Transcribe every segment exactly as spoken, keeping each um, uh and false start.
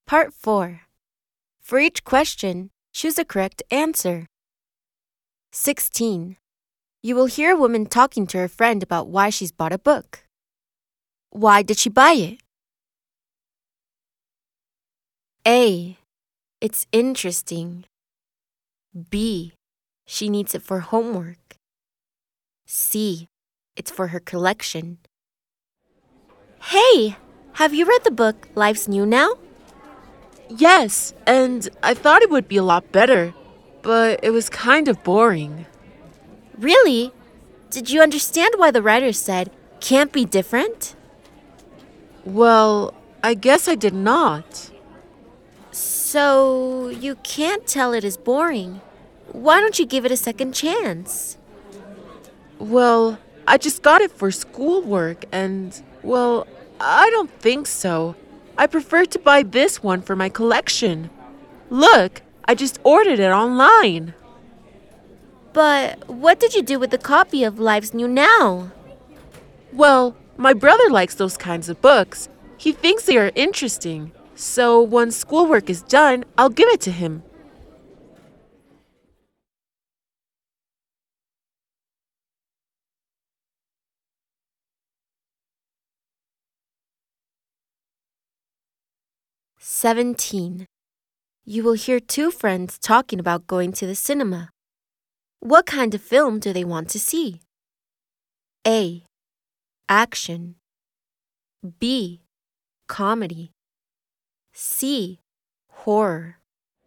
Part four. For each question, choose a correct answer. sixteen. You will hear a woman talking to her friend about why she's bought a book. Why did she buy it? A. It's interesting. B. She needs it for homework. C. It's for her collection. Hey, have you read the book Life's New Now? Yes, and I thought it would be a lot better, but it was kind of boring. Really? Did you understand why the writer said, can't be different? Well, I guess I did not. So, you can't tell it is boring. Why don't you give it a second chance? Well, I just got it for schoolwork and, well, I don't think so. I prefer to buy this one for my collection. Look, I just ordered it online. But what did you do with the copy of Life's New Now? Well, my brother likes those kinds of books. He thinks they are interesting. So when schoolwork is done, I'll give it to him. seventeen. You will hear two friends talking about going to the cinema. What kind of film do they want to see? A. Action. B. Comedy. C. Horror.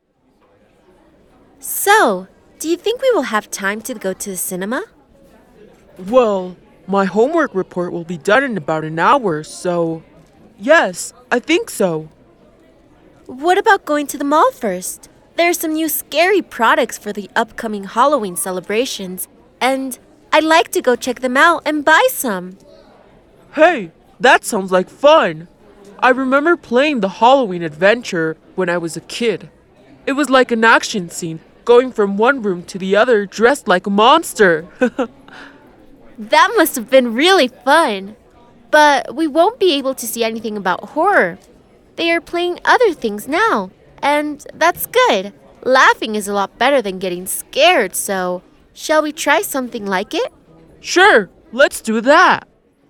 So, do you think we will have time to go to the cinema? Well, my homework report will be done in about an hour, so yes, I think so. What about going to the mall first? There are some new scary products for the upcoming Halloween celebrations, and I'd like to go check them out and buy some. Hey, that sounds like fun. I remember playing the Halloween adventure when I was a kid. It was like an action scene, going from one room to the other dressed like a monster. That must have been really fun. But we won't be able to see anything about horror. They are playing other things now, and that's good. Laughing is a lot better than getting scared, so shall we try something like it? Sure, let's do that.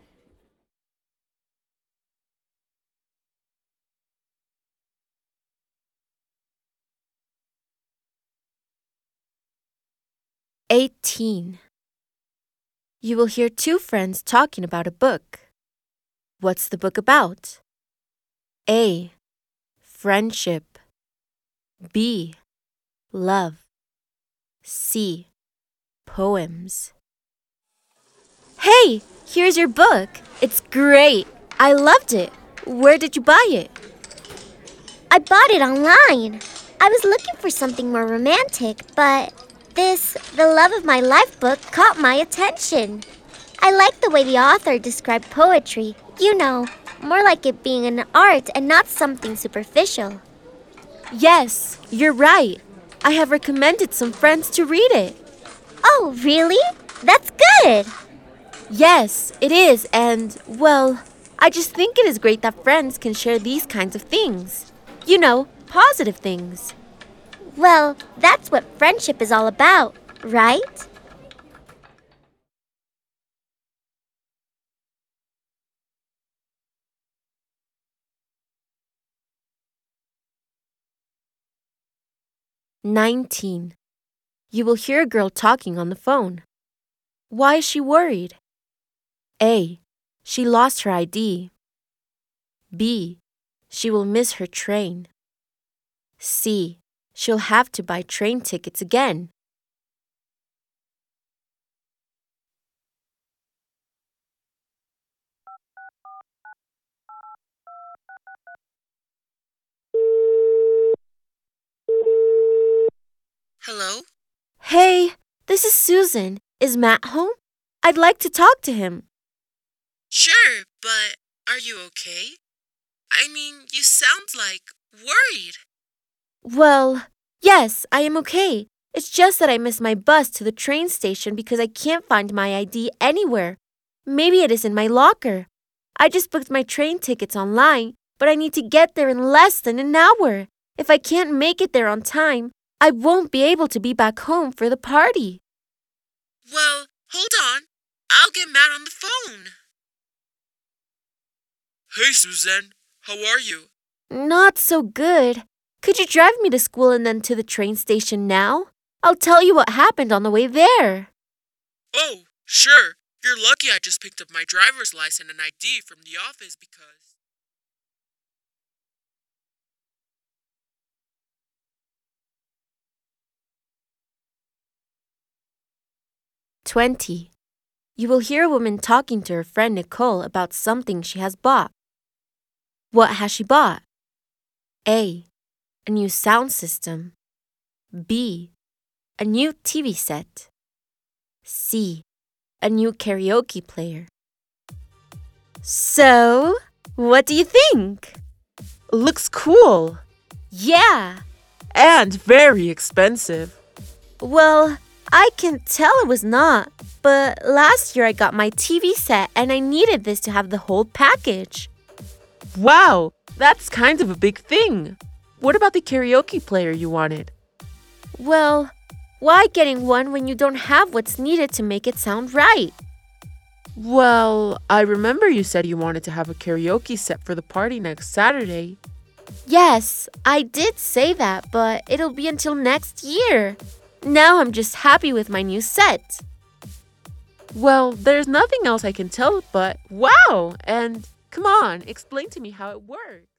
eighteen. You will hear two friends talking about a book. What's the book about? A. Friendship. B. Love. C. Poems. Hey, here's your book. It's great. I loved it. Where did you buy it? I bought it online. I was looking for something more romantic, but this The Love of My Life book caught my attention. I like the way the author described poetry. You know, more like it being an art and not something superficial. Yes, you're right. I have recommended some friends to read it. Oh, really? That's good. Yes, it is, and, well, I just think it is great that friends can share these kinds of things. You know, positive things. Well, that's what friendship is all about, right? nineteen. You will hear a girl talking on the phone. Why is she worried? A. She lost her I D. B. She will miss her train. C. She'll have to buy train tickets again. Hello? Hey, this is Susan. Is Matt home? I'd like to talk to him. Sure, but are you okay? I mean, you sound like worried. Well, yes, I am okay. It's just that I missed my bus to the train station because I can't find my I D anywhere. Maybe it is in my locker. I just booked my train tickets online, but I need to get there in less than an hour. If I can't make it there on time, I won't be able to be back home for the party. Well, hold on. I'll get Matt on the phone. Hey, Suzanne. How are you? Not so good. Could you drive me to school and then to the train station now? I'll tell you what happened on the way there. Oh, sure. You're lucky I just picked up my driver's license and I D from the office because... twenty. You will hear a woman talking to her friend Nicole about something she has bought. What has she bought? A. A new sound system. B. A new T V set. C. A new karaoke player. So, what do you think? Looks cool. Yeah. And very expensive. Well, I can tell it was not, but last year I got my T V set and I needed this to have the whole package. Wow, that's kind of a big thing. What about the karaoke player you wanted? Well, why getting one when you don't have what's needed to make it sound right? Well, I remember you said you wanted to have a karaoke set for the party next Saturday. Yes, I did say that, but it'll be until next year. Now I'm just happy with my new set. Well, there's nothing else I can tell but wow! And come on, explain to me how it works.